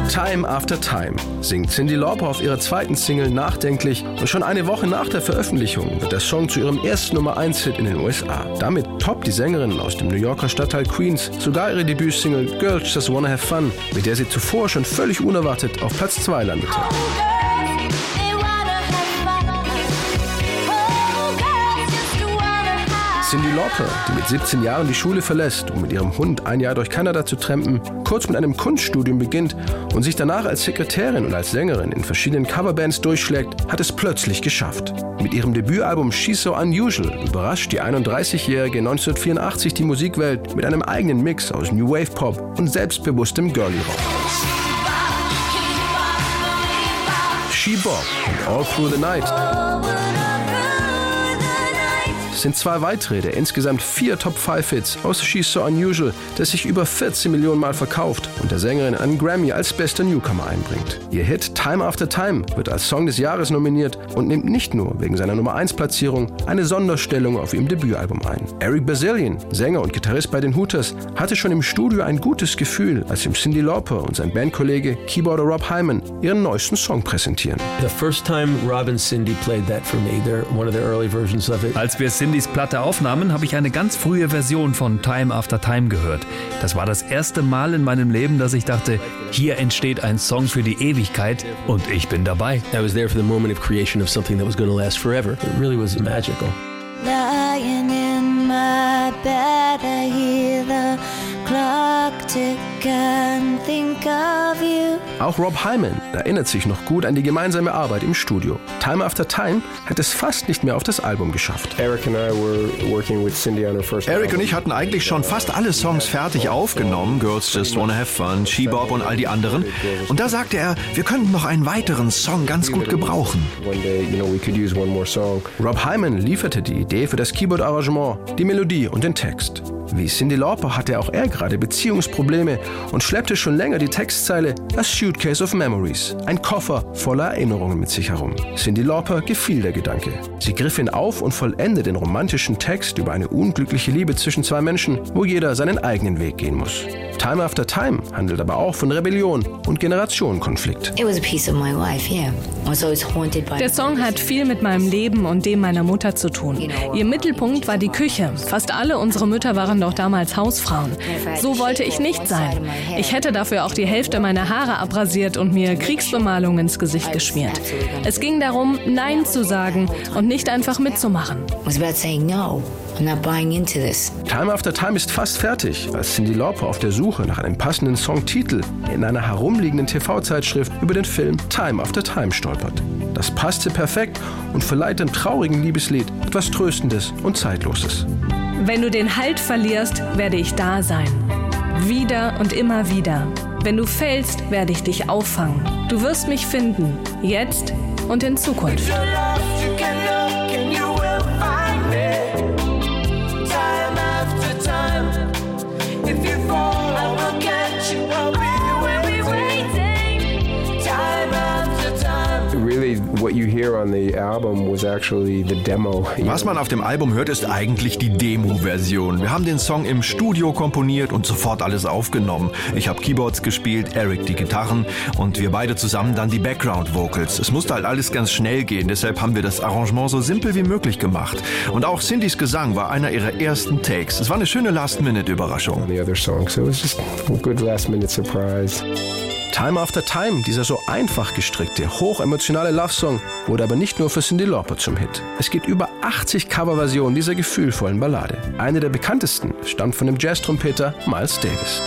Time After Time singt Cyndi Lauper auf ihrer zweiten Single nachdenklich und schon eine Woche nach der Veröffentlichung wird der Song zu ihrem ersten Nummer-1-Hit in den USA. Damit toppt die Sängerin aus dem New Yorker Stadtteil Queens sogar ihre Debütsingle Girls Just Wanna Have Fun, mit der sie zuvor schon völlig unerwartet auf Platz 2 landete. Cyndi Lauper, die mit 17 Jahren die Schule verlässt, um mit ihrem Hund ein Jahr durch Kanada zu trampen, kurz mit einem Kunststudium beginnt und sich danach als Sekretärin und als Sängerin in verschiedenen Coverbands durchschlägt, hat es plötzlich geschafft. Mit ihrem Debütalbum She's So Unusual überrascht die 31-Jährige 1984 die Musikwelt mit einem eigenen Mix aus New Wave Pop und selbstbewusstem Girly Rock. She Bop und All Through the Night sind zwei weitere der insgesamt 4 Top-5-Hits aus She's So Unusual, das sich über 14 Millionen Mal verkauft und der Sängerin einen Grammy als bester Newcomer einbringt. Ihr Hit Time After Time wird als Song des Jahres nominiert und nimmt nicht nur wegen seiner Nummer-1-Platzierung eine Sonderstellung auf ihrem Debütalbum ein. Eric Bazillion, Sänger und Gitarrist bei den Hooters, hatte schon im Studio ein gutes Gefühl, als ihm Cyndi Lauper und sein Bandkollege Keyboarder Rob Hyman ihren neuesten Song präsentieren. The first time Rob and Cyndi played that for me, they're one of the early versions of it. Als wir Cyndis Platte aufnahmen, habe ich eine ganz frühe Version von Time After Time gehört. Das war das erste Mal in meinem Leben, dass ich dachte, hier entsteht ein Song für die Ewigkeit und ich bin dabei. I was there for the moment of creation of something that was going to last forever. It really was magical. Lying in my bed, I hear the clock tick and think of you. Auch Rob Hyman erinnert sich noch gut an die gemeinsame Arbeit im Studio. Time After Time hat es fast nicht mehr auf das Album geschafft. Eric und ich hatten eigentlich schon fast alle Songs fertig aufgenommen, Girls Just Wanna Have Fun, She Bop und all die anderen. Und da sagte er, wir könnten noch einen weiteren Song ganz gut gebrauchen. Rob Hyman lieferte die Idee für das Keyboard-Arrangement, die Melodie und den Text. Wie Cyndi Lauper hatte auch er gerade Beziehungsprobleme und schleppte schon länger die Textzeile A Suitcase of Memories, ein Koffer voller Erinnerungen mit sich herum. Cyndi Lauper gefiel der Gedanke. Sie griff ihn auf und vollendete den romantischen Text über eine unglückliche Liebe zwischen zwei Menschen, wo jeder seinen eigenen Weg gehen muss. Time After Time handelt aber auch von Rebellion und Generationenkonflikt. Der Song hat viel mit meinem Leben und dem meiner Mutter zu tun. Ihr Mittelpunkt war die Küche. Fast alle unsere Mütter waren doch damals Hausfrauen. So wollte ich nicht sein. Ich hätte dafür auch die Hälfte meiner Haare abrasiert und mir Kriegsbemalung ins Gesicht geschmiert. Es ging darum, Nein zu sagen und nicht einfach mitzumachen. Time After Time ist fast fertig, als Cyndi Lauper auf der Suche nach einem passenden Songtitel in einer herumliegenden TV-Zeitschrift über den Film Time After Time stolpert. Das passte perfekt und verleiht dem traurigen Liebeslied etwas Tröstendes und Zeitloses. Wenn du den Halt verlierst, werde ich da sein. Wieder und immer wieder. Wenn du fällst, werde ich dich auffangen. Du wirst mich finden, jetzt und in Zukunft. Was man auf dem Album hört, ist eigentlich die Demo-Version. Wir haben den Song im Studio komponiert und sofort alles aufgenommen. Ich habe Keyboards gespielt, Eric die Gitarren und wir beide zusammen dann die Background-Vocals. Es musste halt alles ganz schnell gehen, deshalb haben wir das Arrangement so simpel wie möglich gemacht. Und auch Cyndis Gesang war einer ihrer ersten Takes. Es war eine schöne Last-Minute-Überraschung. Time After Time, dieser so einfach gestrickte, hochemotionale Love-Song, wurde aber nicht nur für Cyndi Lauper zum Hit. Es gibt über 80 Coverversionen dieser gefühlvollen Ballade. Eine der bekanntesten stammt von dem Jazz-Trompeter Miles Davis.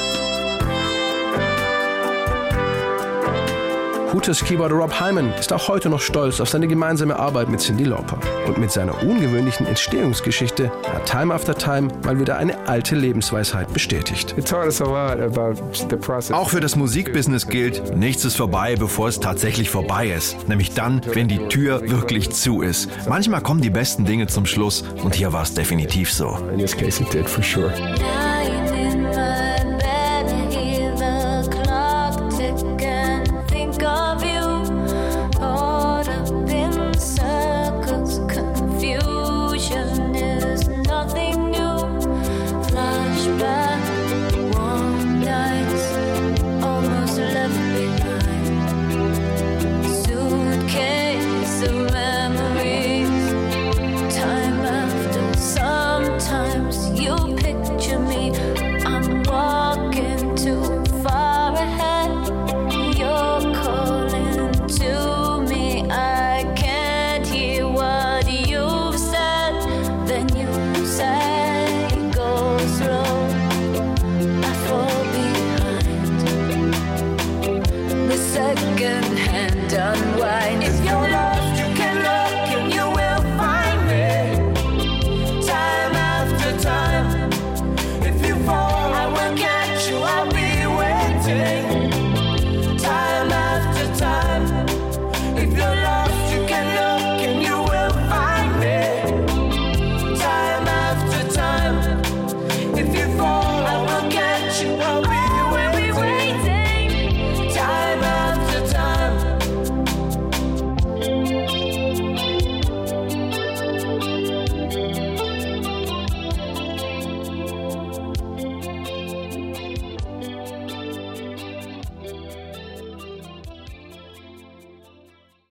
Hooters Keyboarder Rob Hyman ist auch heute noch stolz auf seine gemeinsame Arbeit mit Cyndi Lauper. Und mit seiner ungewöhnlichen Entstehungsgeschichte hat Time After Time mal wieder eine alte Lebensweisheit bestätigt. Auch für das Musikbusiness gilt, nichts ist vorbei, bevor es tatsächlich vorbei ist. Nämlich dann, wenn die Tür wirklich zu ist. Manchmal kommen die besten Dinge zum Schluss und hier war es definitiv so. In this case it did for sure.